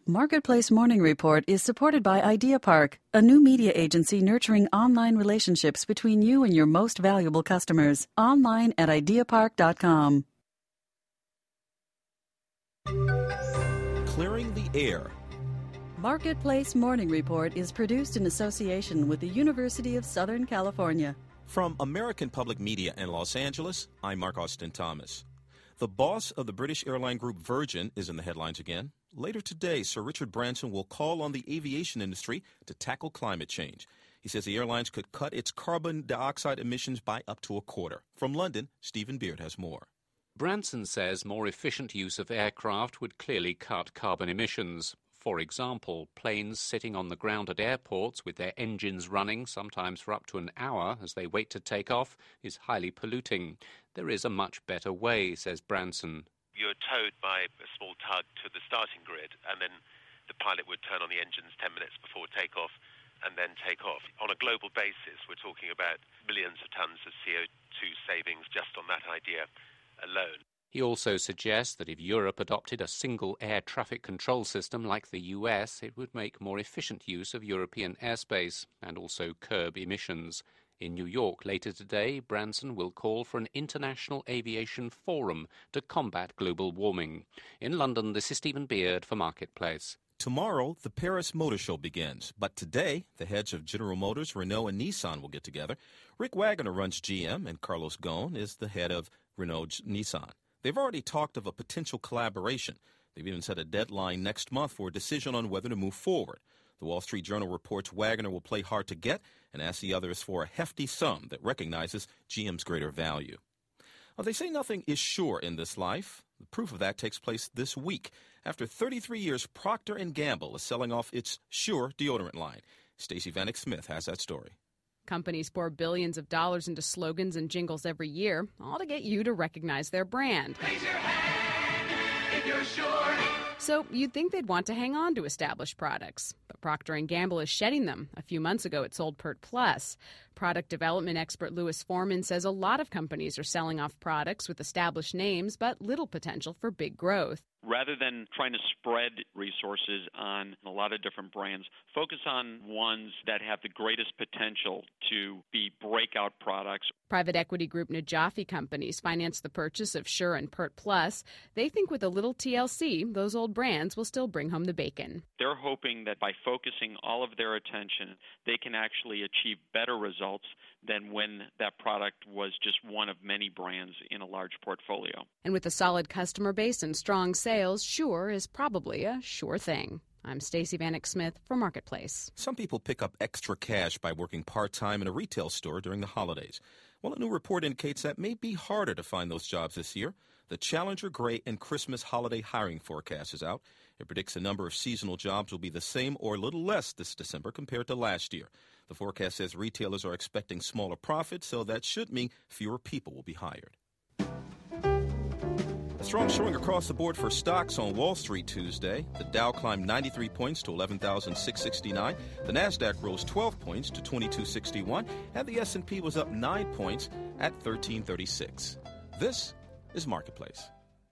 Marketplace Morning Report is supported by Idea Park, a new media agency nurturing online relationships between you and your most valuable customers. Online at ideapark.com. Clearing the air. Marketplace Morning Report is produced in association with the University of Southern California. From American Public Media in Los Angeles, I'm Mark Austin Thomas. The boss of the British airline group Virgin is in the headlines again. Later today, Sir Richard Branson will call on the aviation industry to tackle climate change. He says the airlines could cut its carbon dioxide emissions by up to a quarter. From London, Stephen Beard has more. Branson says more efficient use of aircraft would clearly cut carbon emissions. For example, planes sitting on the ground at airports with their engines running, sometimes for up to an hour as they wait to take off, is highly polluting. There is a much better way, says Branson. You're towed by a small tug to the starting grid, and then the pilot would turn on the engines 10 minutes before takeoff and then take off. On a global basis, we're talking about millions of tons of CO2 savings just on that idea alone. He also suggests that if Europe adopted a single air traffic control system like the US, it would make more efficient use of European airspace and also curb emissions. In New York later today, Branson will call for an international aviation forum to combat global warming. In London, this is Stephen Beard for Marketplace. Tomorrow, the Paris Motor Show begins. But today, the heads of General Motors, Renault, and Nissan will get together. Rick Wagoner runs GM, and Carlos Ghosn is the head of Renault-Nissan. They've already talked of a potential collaboration. They've even set a deadline next month for a decision on whether to move forward. The Wall Street Journal reports Wagoner will play hard to get and ask the others for a hefty sum that recognizes GM's greater value. Well, they say nothing is sure in this life. The proof of that takes place this week. After 33 years, Procter & Gamble is selling off its Sure deodorant line. Stacey Vanek Smith has that story. Companies pour billions of dollars into slogans and jingles every year, all to get you to recognize their brand. Raise your hand if you're sure. So you'd think they'd want to hang on to established products. But Procter & Gamble is shedding them. A few months ago, it sold Pert Plus. Product development expert Louis Foreman says a lot of companies are selling off products with established names, but little potential for big growth. Rather than trying to spread resources on a lot of different brands, focus on ones that have the greatest potential to be breakout products. Private equity group Najafi Companies financed the purchase of Sure and Pert Plus. They think with a little TLC, those old brands will still bring home the bacon. They're hoping that by focusing all of their attention, they can actually achieve better results than when that product was just one of many brands in a large portfolio. And with a solid customer base and strong sales, Sure is probably a sure thing. I'm Stacey Vanek Smith for Marketplace. Some people pick up extra cash by working part-time in a retail store during the holidays. Well, a new report indicates that may be harder to find those jobs this year. The Challenger Gray and Christmas holiday hiring forecast is out. It predicts the number of seasonal jobs will be the same or a little less this December compared to last year. The forecast says retailers are expecting smaller profits, so that should mean fewer people will be hired. A strong showing across the board for stocks on Wall Street Tuesday. The Dow climbed 93 points to 11,669. The Nasdaq rose 12 points to 2261, and the S&P was up 9 points at 1336. This is Marketplace.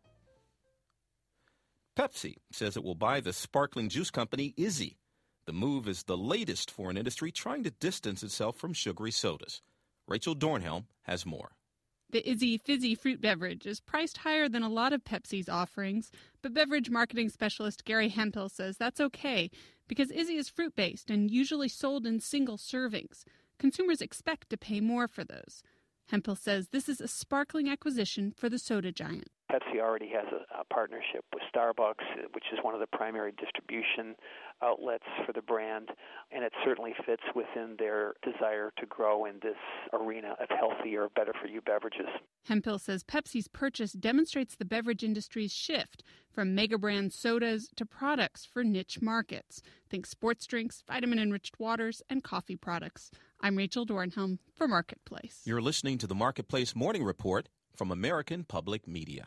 Pepsi says it will buy the sparkling juice company Izzy. The move is the latest for an industry trying to distance itself from sugary sodas. Rachel Dornhelm has more. The Izzy fizzy fruit beverage is priced higher than a lot of Pepsi's offerings, but beverage marketing specialist Gary Hemphill says that's okay because Izzy is fruit-based and usually sold in single servings. Consumers expect to pay more for those. Hemphill says this is a sparkling acquisition for the soda giant. Pepsi already has a partnership with Starbucks, which is one of the primary distribution outlets for the brand, and it certainly fits within their desire to grow in this arena of healthier, better-for-you beverages. Hemphill says Pepsi's purchase demonstrates the beverage industry's shift from mega-brand sodas to products for niche markets. Think sports drinks, vitamin-enriched waters, and coffee products. I'm Rachel Dornhelm for Marketplace. You're listening to the Marketplace Morning Report from American Public Media.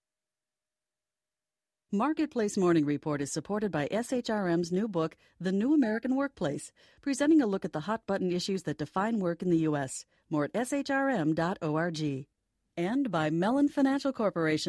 Marketplace Morning Report is supported by SHRM's new book, The New American Workplace, presenting a look at the hot-button issues that define work in the U.S. More at shrm.org. And by Mellon Financial Corporation.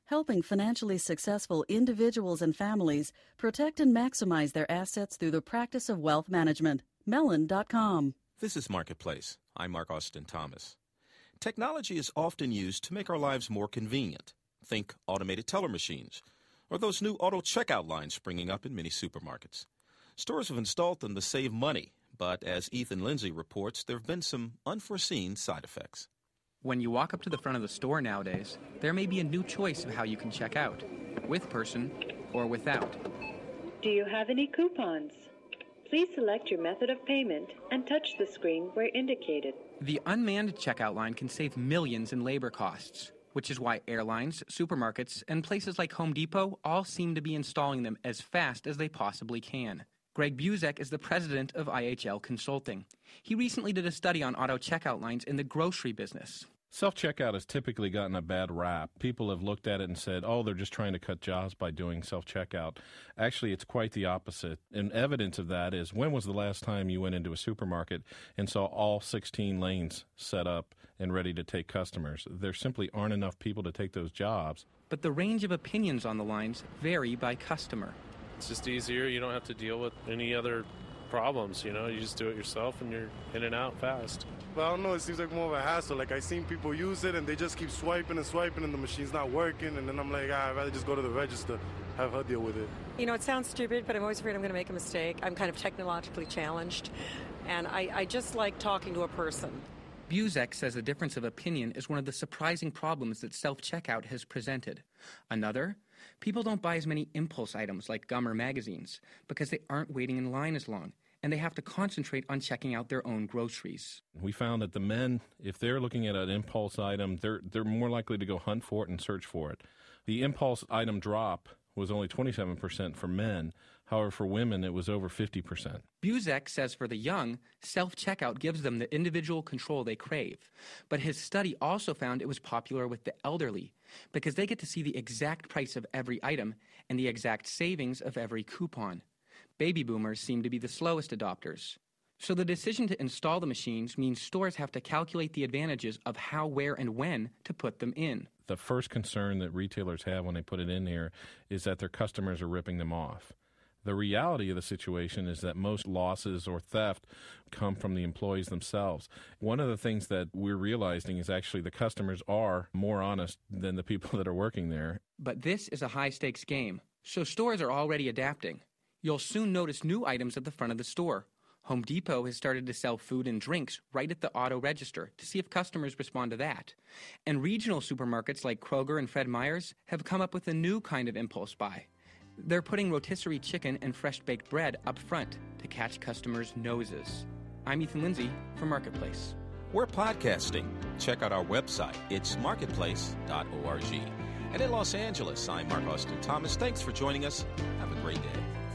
helping financially successful individuals and families protect and maximize their assets through the practice of wealth management. Mellon.com. This is Marketplace. I'm Mark Austin Thomas. Technology is often used to make our lives more convenient. Think automated teller machines, or those new auto checkout lines springing up in many supermarkets. Stores have installed them to save money, but as Ethan Lindsay reports, there have been some unforeseen side effects. When you walk up to the front of the store nowadays, there may be a new choice of how you can check out, with person or without. Do you have any coupons? Please select your method of payment and touch the screen where indicated. The unmanned checkout line can save millions in labor costs, which is why airlines, supermarkets, and places like Home Depot all seem to be installing them as fast as they possibly can. Greg Buzek is the president of IHL Consulting. He recently did a study on auto checkout lines in the grocery business. Self-checkout has typically gotten a bad rap. People have looked at it and said, oh, they're just trying to cut jobs by doing self-checkout. Actually, it's quite the opposite. And evidence of that is, when was the last time you went into a supermarket and saw all 16 lanes set up and ready to take customers? There simply aren't enough people to take those jobs. But the range of opinions on the lines vary by customer. It's just easier. You don't have to deal with any other problems, you just do it yourself and you're in and out fast. Well, I don't know, it seems like more of a hassle. Like, I've seen people use it and they just keep swiping and swiping and the machine's not working, and then I'm like, I'd rather just go to the register, have her deal with it. It sounds stupid, but I'm always afraid I'm going to make a mistake. I'm kind of technologically challenged, and I just like talking to a person. Buzek says the difference of opinion is one of the surprising problems that self-checkout has presented. Another, people don't buy as many impulse items like gum or magazines because they aren't waiting in line as long, and they have to concentrate on checking out their own groceries. We found that the men, if they're looking at an impulse item, they're more likely to go hunt for it and search for it. The impulse item drop was only 27% for men. However, for women, it was over 50%. Buzek says for the young, self-checkout gives them the individual control they crave. But his study also found it was popular with the elderly because they get to see the exact price of every item and the exact savings of every coupon. Baby boomers seem to be the slowest adopters. So the decision to install the machines means stores have to calculate the advantages of how, where, and when to put them in. The first concern that retailers have when they put it in here is that their customers are ripping them off. The reality of the situation is that most losses or theft come from the employees themselves. One of the things that we're realizing is actually the customers are more honest than the people that are working there. But this is a high-stakes game, so stores are already adapting. You'll soon notice new items at the front of the store. Home Depot has started to sell food and drinks right at the auto register to see if customers respond to that. And regional supermarkets like Kroger and Fred Meyer's have come up with a new kind of impulse buy. They're putting rotisserie chicken and fresh-baked bread up front to catch customers' noses. I'm Ethan Lindsay for Marketplace. We're podcasting. Check out our website. It's marketplace.org. And in Los Angeles, I'm Mark Austin Thomas. Thanks for joining us. Have a great day.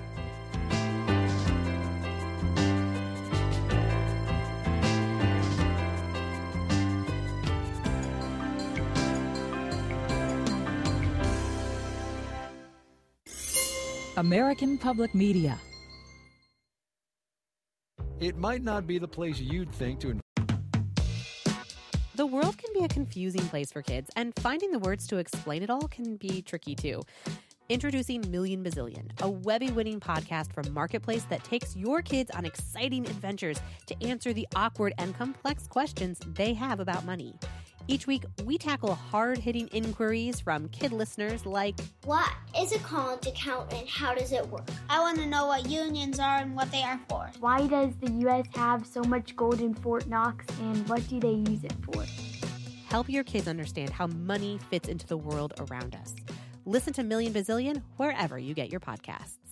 American Public Media. It might not be the place you'd think to. The world can be a confusing place for kids, and finding the words to explain it all can be tricky too. Introducing Million Bazillion, a Webby-winning podcast from Marketplace that takes your kids on exciting adventures to answer the awkward and complex questions they have about money. Each week, we tackle hard-hitting inquiries from kid listeners like, what is a college account and how does it work? I want to know what unions are and what they are for. Why does the U.S. have so much gold in Fort Knox, and what do they use it for? Help your kids understand how money fits into the world around us. Listen to Million Bazillion wherever you get your podcasts.